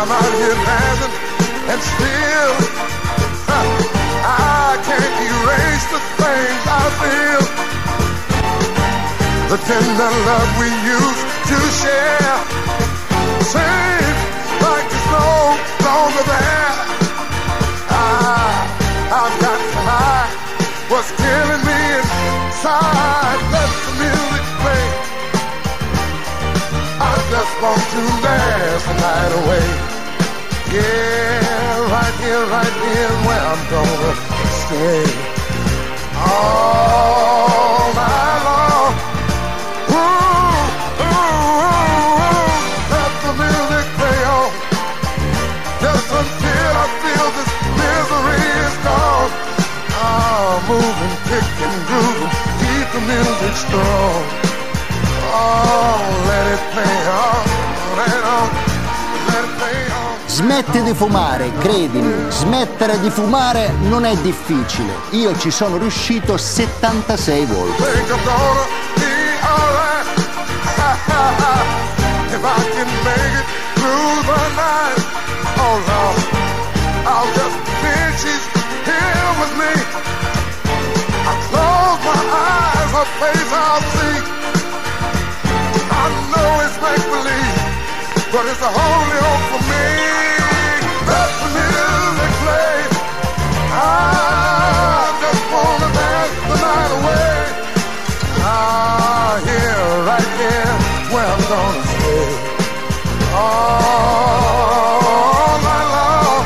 I'm out here dancing and still I can't erase the things I feel. The tender love we used to share seems like it's no longer there. I've got to hide what's killing me inside. Let the music play. I just want to dance the night away. Yeah, right here where I'm gonna stay all night long. Ooh, ooh, ooh, let the music play on, just until I feel this misery is gone. Oh, moving, kicking, grooving, keep the music strong. Oh, let it play on, let it on, let it play on. Smetti di fumare, credimi, smettere di fumare non è difficile. Io ci sono riuscito 76 volte. Think I'm gonna be alright. If I can make it through the night. Oh Lord, I'll just pretend she's here with me. I close my eyes, her face I'll see. I know it's make-believe, but it's the only hope for me. Let the music play. I just wanna dance the night away. Here, right here, where I'm gonna stay. All night long.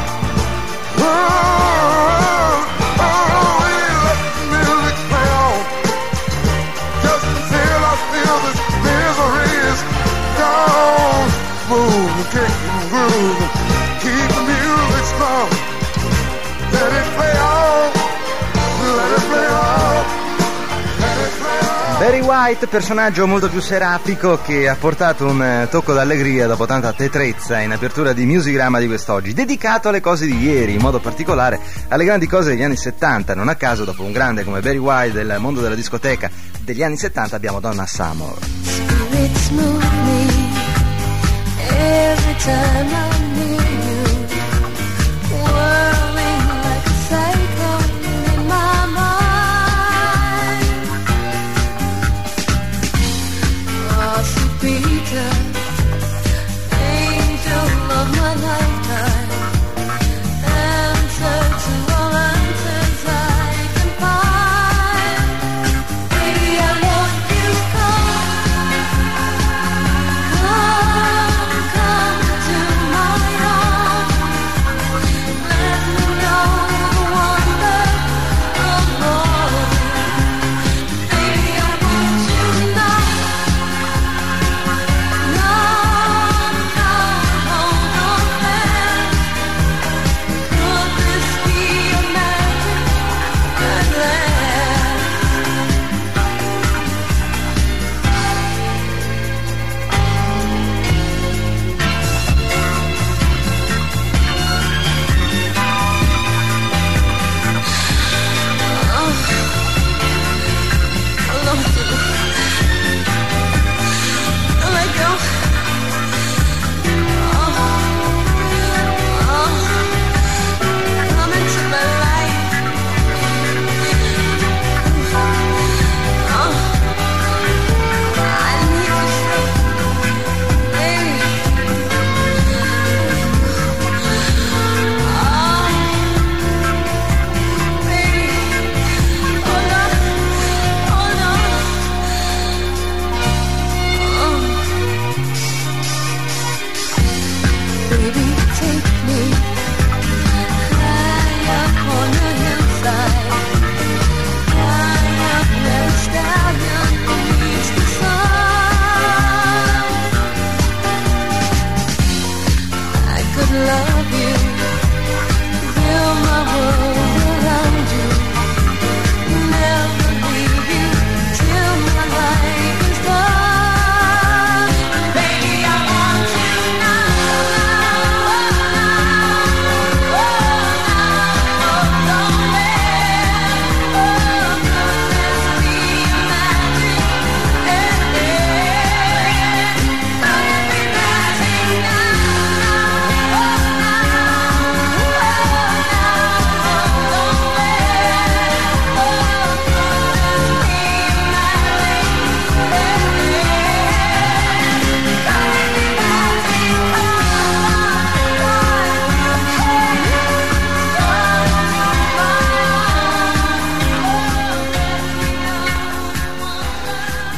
Let the music play on, just until I feel this misery is gone. Move, kick and groove, keep the music strong. Let it play on, let it play on, let it play on. Barry White, personaggio molto più serafico che ha portato un tocco d'allegria dopo tanta tetrezza in apertura di Musicgramma di quest'oggi, dedicato alle cose di ieri, in modo particolare alle grandi cose degli anni 70. Non a caso, dopo un grande come Barry White del mondo della discoteca degli anni 70, abbiamo Donna Summer. Spirits move me every time I'm near you, whirling like a cyclone in my mind. Oh, sweet Peter, angel of my lifetime, answer to all answers I can find. Baby, I want you come to my arms. Let me know the wonder of love. Baby, I want you now.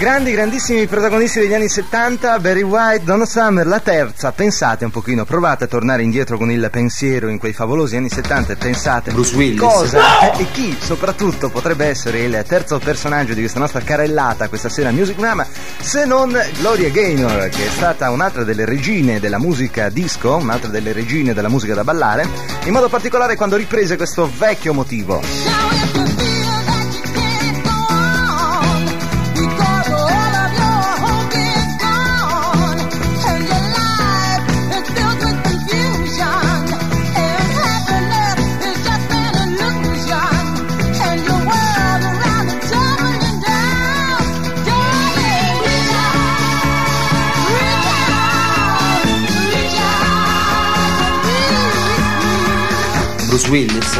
Grandissimi protagonisti degli anni 70, Barry White, Donna Summer, la terza. Pensate un pochino, provate a tornare indietro con il pensiero in quei favolosi anni 70 e pensate Bruce Willis. cosa e chi soprattutto potrebbe essere il terzo personaggio di questa nostra carrellata questa sera a Music Drama, se non Gloria Gaynor, che è stata un'altra delle regine della musica disco, un'altra delle regine della musica da ballare, in modo particolare quando riprese questo vecchio motivo. Bruce Willis.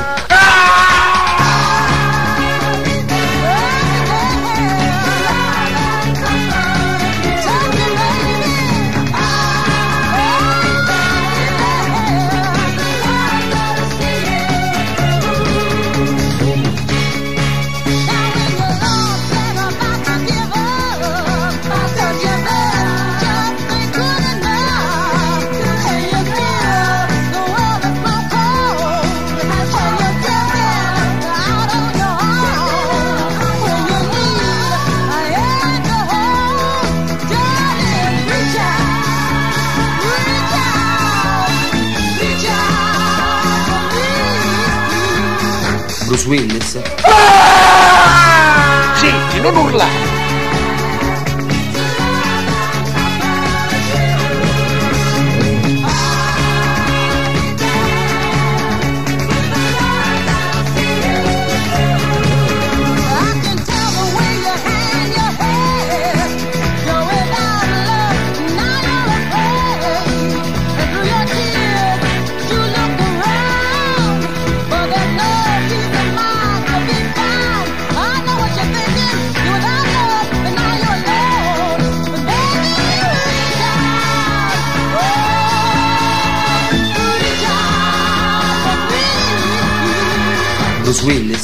Bruce Willis. Zitti, non urlare! Bruce Willis.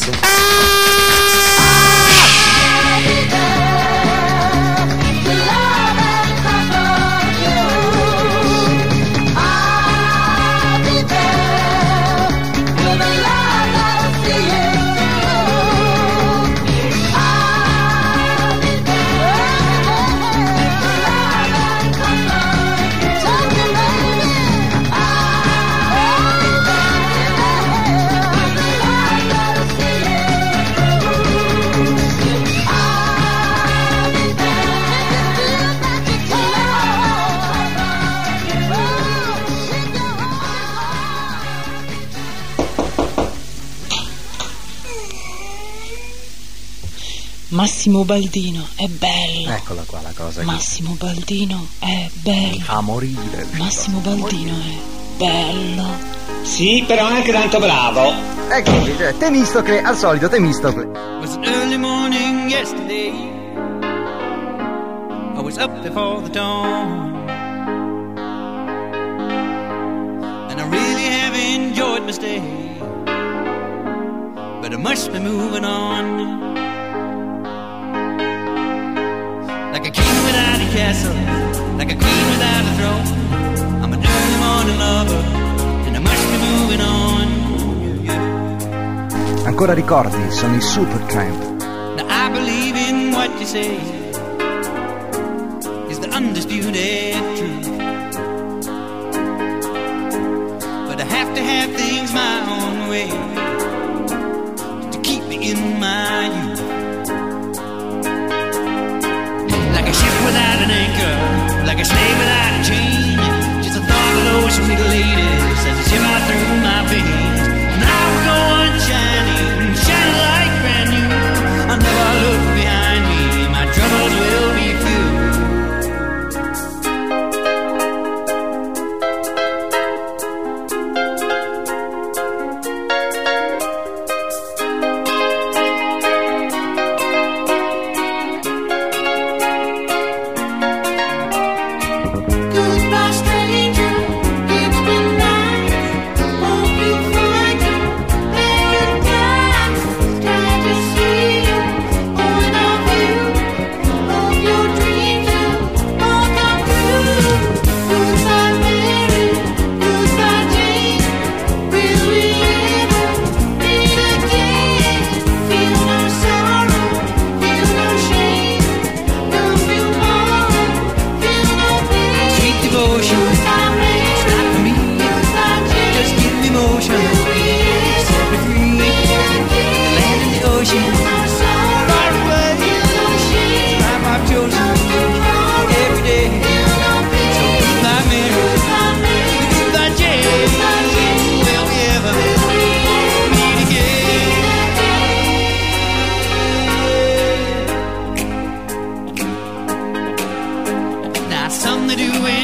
Massimo Baldino è bello. Eccola qua la cosa che Massimo Baldino è bello. fa morire. Massimo Baldino è bello. Sì, però anche tanto bravo. Eccoci, Temistocle, al solito Temistocle. It was an early morning yesterday. I was up before the dawn, and I really have enjoyed my stay, but I must be moving on. Like a king without a castle, like a queen without a throne, I'm an early morning lover, and I must be moving on. Yeah. Ancora ricordi, sono i Supertramp. Now I believe in what you say is the undisputed truth, but I have to have things my own way to keep me in my youth. Like a ship without an anchor, like a slave without a chain, just the thought of those sweet ladies as they shimmer through my veins. And I will go on shining, shining like brand new. I'll never look behind me, my troubles will be few.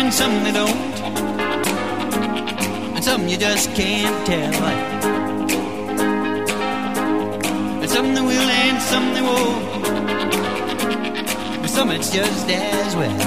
and some they don't, and some you just can't tell. And some they will and some they won't, but some it's just as well.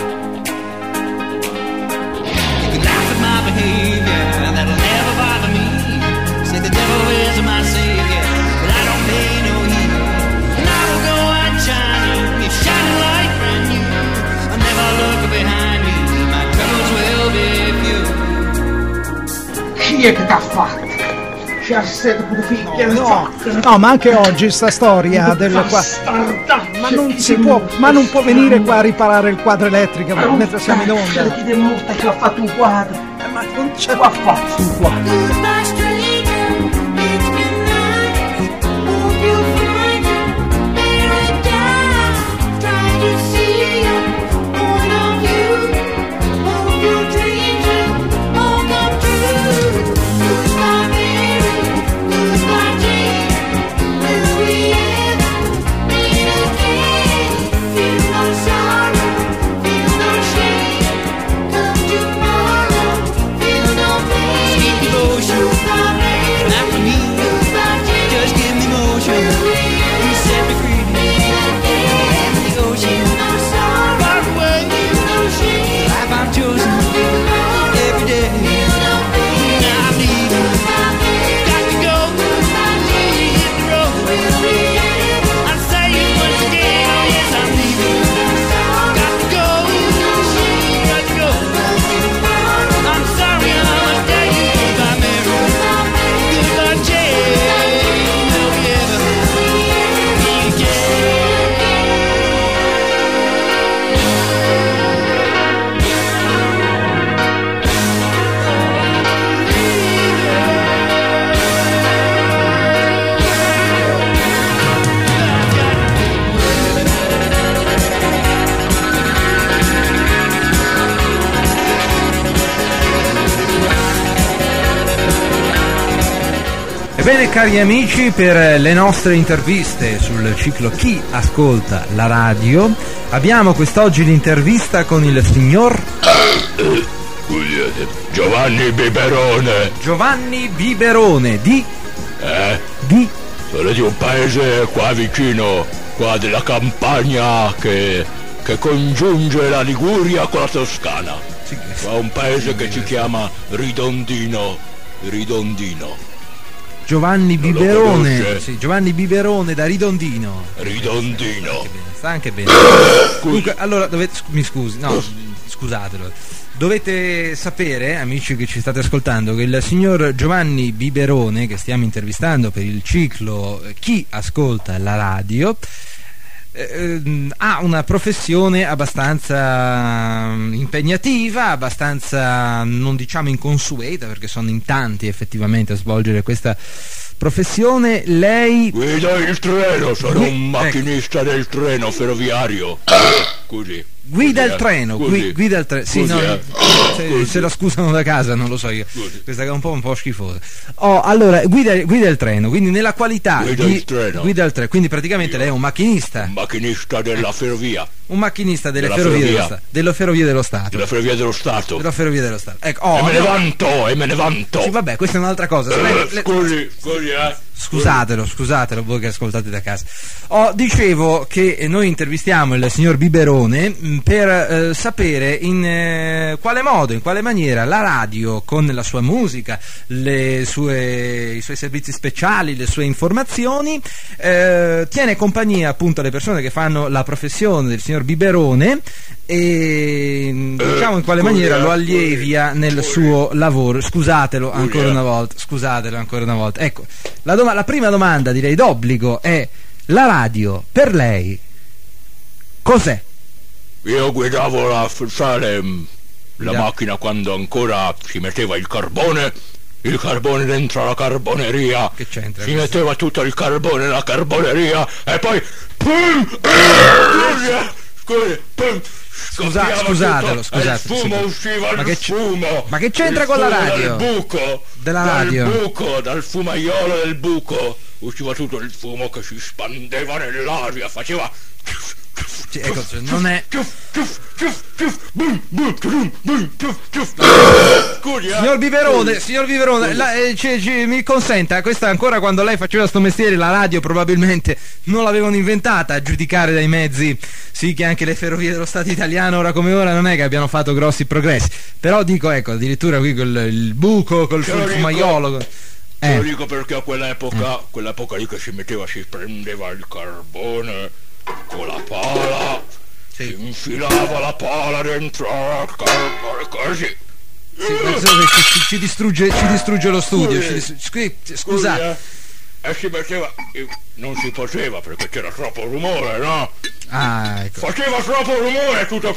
You can laugh at my behavior, that'll never bother me. Say the devil is my savior, but I don't pay no heed. And I will go on shining, if shining light brand new. I'll never look behind me, my troubles will be few. Chi è che t'ha fatto? C'ha sede pure figlia, No, ma anche oggi sta storia del qua. Ma non si può, ma non può venire qua a riparare il quadro elettrico mentre siamo in onda. Chi dimostra che ha fatto un quadro? Ma non c'è. Ha fatto un quadro. Bene cari amici, per le nostre interviste sul ciclo Chi ascolta la radio abbiamo quest'oggi l'intervista con il signor Giovanni Biberone. Giovanni Biberone di? Di? Sono di un paese qua vicino, qua della Campania che congiunge la Liguria con la Toscana. Sì, qua un paese che ci chiama Ridondino. Giovanni Biberone, sì, Giovanni Biberone da Ridondino. Sta anche bene. Comunque, allora mi scusi, no, scusatelo. Dovete sapere, amici che ci state ascoltando, che il signor Giovanni Biberone, che stiamo intervistando per il ciclo Chi ascolta la radio, ha una professione abbastanza impegnativa, abbastanza non diciamo inconsueta, perché sono in tanti effettivamente a svolgere questa professione. Lei guida il treno, sono un macchinista del treno ferroviario. Così. Guida il treno, guida il treno. Sì, no, se la scusano da casa, non lo so io. Questa è un po' schifosa. Allora, guida il treno, quindi nella qualità guida il treno. Quindi praticamente lei è un macchinista. Un macchinista della ferrovia. Un macchinista delle ferrovie dello Stato. Delle ferrovie dello Stato. Della ferrovia dello Stato. Della ferrovia dello Stato. Ecco, e me ne vanto. Sì, vabbè, questa è un'altra cosa. Scusi, Scusatelo voi che ascoltate da casa. Dicevo che noi intervistiamo il signor Biberone per sapere in quale modo, in quale maniera la radio, con la sua musica, i suoi servizi speciali, le sue informazioni, tiene compagnia appunto alle persone che fanno la professione del signor Biberone e diciamo in quale maniera lo allievia nel suo lavoro. Scusatelo ancora una volta. Ecco, la prima domanda, direi d'obbligo, è: la radio per lei cos'è? Io guidavo la macchina quando ancora si metteva il carbone dentro la carboneria. Che c'entra? Si metteva tutto il carbone nella carboneria e poi Scusatelo. Il fumo usciva, fumo. Ma che c'entra con la radio? Dal buco, dal fumaiolo del buco usciva tutto il fumo che si spandeva nell'aria, faceva Sì, ecco, cioè, non è... Scusi, Signor Biberone, mi consenta, questa ancora quando lei faceva sto mestiere, la radio probabilmente non l'avevano inventata, a giudicare dai mezzi, sì, che anche le ferrovie dello Stato italiano ora come ora non è che abbiano fatto grossi progressi, però dico, ecco, addirittura qui il buco col fumaiolo. Lo dico perché a quell'epoca lì che si prendeva il carbone con la pala, si infilava la pala dentro al carbone così. Ci distrugge lo studio. Scusate. Si metteva, non si poteva perché c'era troppo rumore, no? Ecco. Faceva troppo rumore, tutto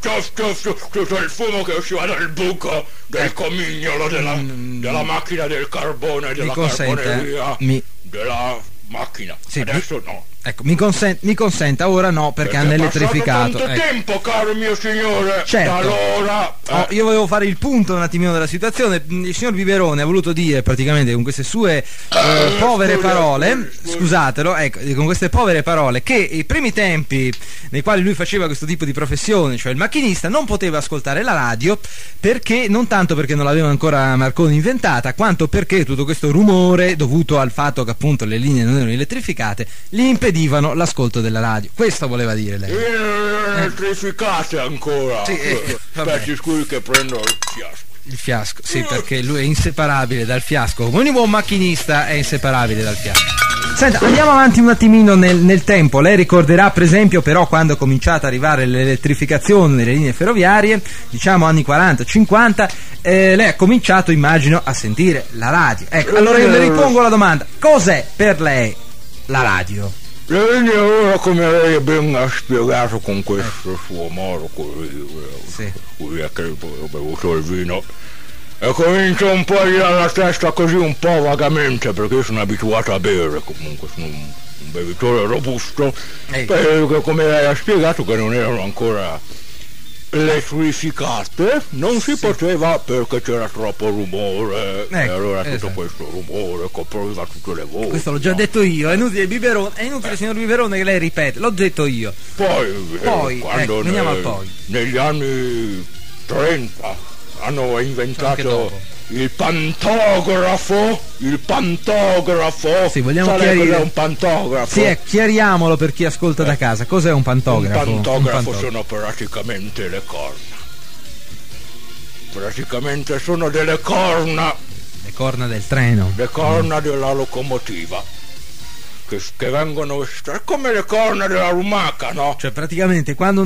il fumo che usciva dal buco del comignolo della macchina del carbone, della carboneria, della macchina. Sì, adesso no. Ecco, mi consenta, ora no, perché hanno elettrificato. Tanto tempo, caro mio signore. Certo. Allora, io volevo fare il punto un attimino della situazione. Il signor Biberone ha voluto dire praticamente con queste sue povere parole, scusatelo, ecco, con queste povere parole, che i primi tempi nei quali lui faceva questo tipo di professione, cioè il macchinista, non poteva ascoltare la radio perché, non tanto perché non l'aveva ancora Marconi inventata, quanto perché tutto questo rumore dovuto al fatto che appunto le linee non erano elettrificate gli impedivano l'ascolto della radio. Questo voleva dire lei. Elettrificate ancora. Sì, aspetti, scusi che prendo il fiasco. Il fiasco, sì, perché lui è inseparabile dal fiasco. Come ogni buon macchinista è inseparabile dal fiasco. Senta, andiamo avanti un attimino nel tempo. Lei ricorderà per esempio però quando è cominciata ad arrivare l'elettrificazione delle linee ferroviarie, diciamo anni 40-50, lei ha cominciato, immagino, a sentire la radio. Ecco, allora io le ripongo la domanda: cos'è per lei la radio? Ora, come lei ben ha spiegato con questo suo modo così è che ho bevuto il vino e comincio un po' a girare la testa così un po' vagamente, perché io sono abituato a bere, comunque sono un bevitore robusto, perché come lei ha spiegato che non erano ancora elettrificate, non si poteva perché c'era troppo rumore, e allora tutto questo rumore copriva tutte le voci. Questo l'ho già detto io, è inutile signor Biberone che lei ripete, l'ho detto io. Poi quando veniamo al poi. Negli anni 30 hanno inventato il pantografo. Sì, vogliamo chiarire un pantografo. Sì, chiariamolo per chi ascolta da casa. Cos'è un pantografo? Un pantografo sono praticamente le corna. Praticamente sono delle corna. Le corna del treno. Le corna della locomotiva. Che vengono come le corna della lumaca, no? Cioè praticamente quando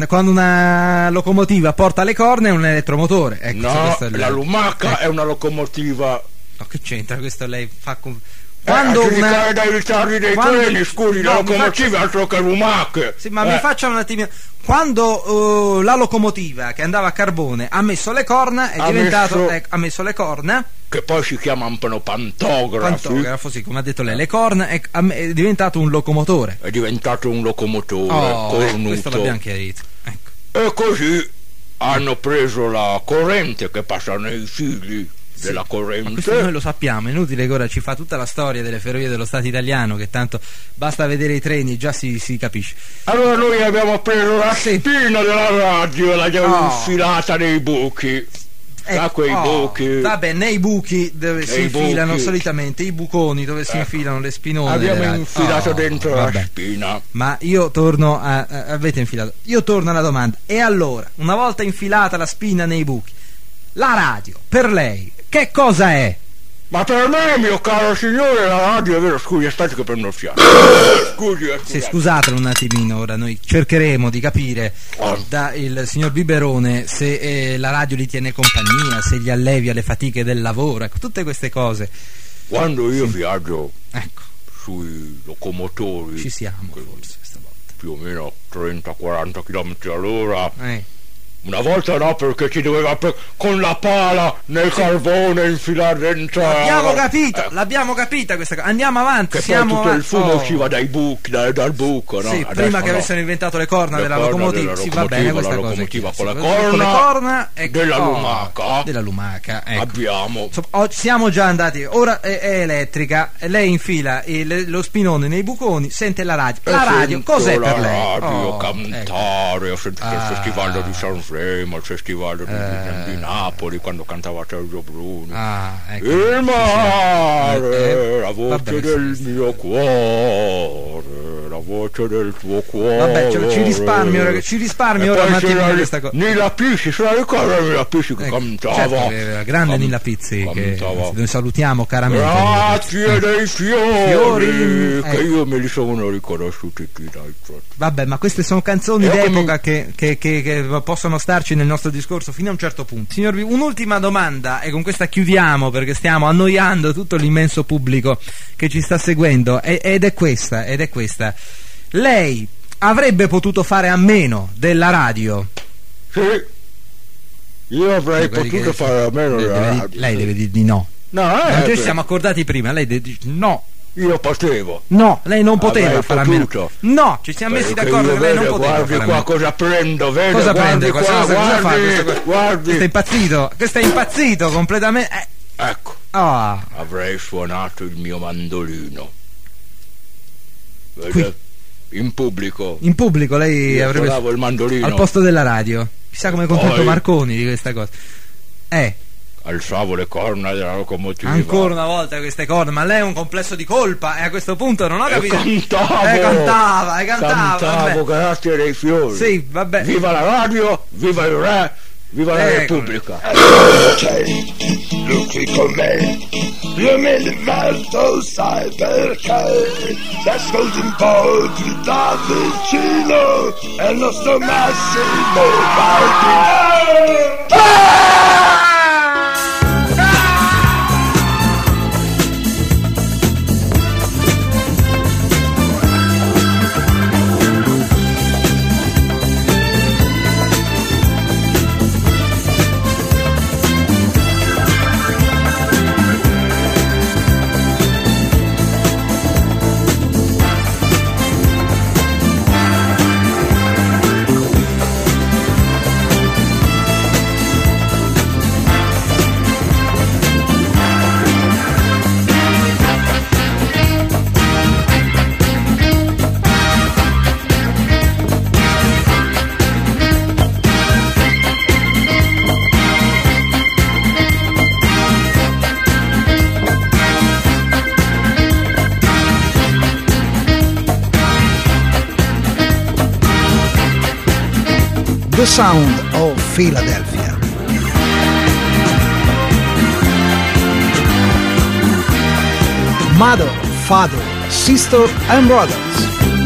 una locomotiva porta le corna è un elettromotore. Ecco, no, la lumaca è una locomotiva. No, che c'entra questo? Lei fa quando dai ritardi dei treni, scusi, la locomotiva è altro che lumache. Sì, ma mi faccia un attimino. Quando la locomotiva che andava a carbone ha messo le corna ha messo le corna, che poi si chiamano pantografi. Pantografo, sì, come ha detto lei, le corna è diventato un locomotore. È diventato un locomotore cornuto. Questo l'abbiamo chiarito. Ecco. E così hanno preso la corrente che passa nei fili della corrente. Ma questo noi lo sappiamo, è inutile che ora ci fa tutta la storia delle ferrovie dello Stato italiano, che tanto basta vedere i treni e già si capisce. Allora noi abbiamo preso la spina della radio e l'abbiamo infilata nei buchi. Quei buchi. Vabbè, nei buchi dove si infilano solitamente i buconi, dove si infilano le spinone. Abbiamo infilato dentro la spina. Ma io torno avete infilato. Io torno alla domanda. E allora, una volta infilata la spina nei buchi, la radio per lei che cosa è? Ma per me, mio caro signore, la radio è vero, scusi, aspetti che prendo il fiato. Scusi. Sì, scusatelo un attimino, ora noi cercheremo di capire da il signor Biberone se la radio gli tiene compagnia, se gli allevia le fatiche del lavoro, ecco, tutte queste cose. Quando io viaggio sui locomotori, ci siamo forse questa volta, più o meno 30-40 km all'ora, Una volta no, perché ci doveva con la pala nel carbone infilare dentro. L'abbiamo capita questa cosa. Andiamo avanti. Che poi tutto il fumo usciva dai buchi, dal buco, no? Sì, prima che avessero inventato le corna della locomotiva. Sì, va bene questa cosa. La locomotiva con le corna e della lumaca. Della lumaca, ecco. Abbiamo. Siamo già andati. Ora è elettrica. Lei infila lo spinone nei buconi, sente la radio. La radio, cos'è per lei? La radio, cantare, ho sentito il festival di Sanremo, il festival di Napoli quando cantava Sergio Bruni. Il mare, la voce del mio cuore, la voce del tuo cuore. Vabbè, ci risparmio ora un attimo questa cosa. Nilla Pizzi, se la ricorda Nilla Pizzi che cantava? Certo, grande Nilla Pizzi, che noi salutiamo caramente. Grazie dei fiori, che io me li sono riconosciuti qui dai. Vabbè, ma queste sono canzoni d'epoca che possono starci nel nostro discorso fino a un certo punto. Signor, un'ultima domanda e con questa chiudiamo, perché stiamo annoiando tutto l'immenso pubblico che ci sta seguendo, ed è questa. Lei avrebbe potuto fare a meno della radio? Sì, io avrei potuto fare a meno della radio. Lei deve dire di no. No, ci siamo accordati prima, lei deve dire no. Io potevo. No, lei non poteva fare a meno. No, ci siamo messi d'accordo che lei non poteva. Guardi qua cosa prendo, vedi? Cosa prende? Cosa fa? Guardi. Questo è impazzito completamente. Ecco. Avrei suonato il mio mandolino. Vede? In pubblico lei io avrebbe suonavo il mandolino al posto della radio. Chissà come è contento Marconi di questa cosa. Alzavo le corna della locomotiva. Ancora una volta queste corna, ma lei è un complesso di colpa, e a questo punto non ho capito. Cantavo grazie dei fiori. Sì, vabbè. Viva la radio, viva il re, viva la Repubblica. Lucchi con me, io mi diverto, sai perché? Se ascolti un po' più da vicino, è il nostro Massimo Baldino. The Sound of Philadelphia. Mother, Father, Sister and Brothers.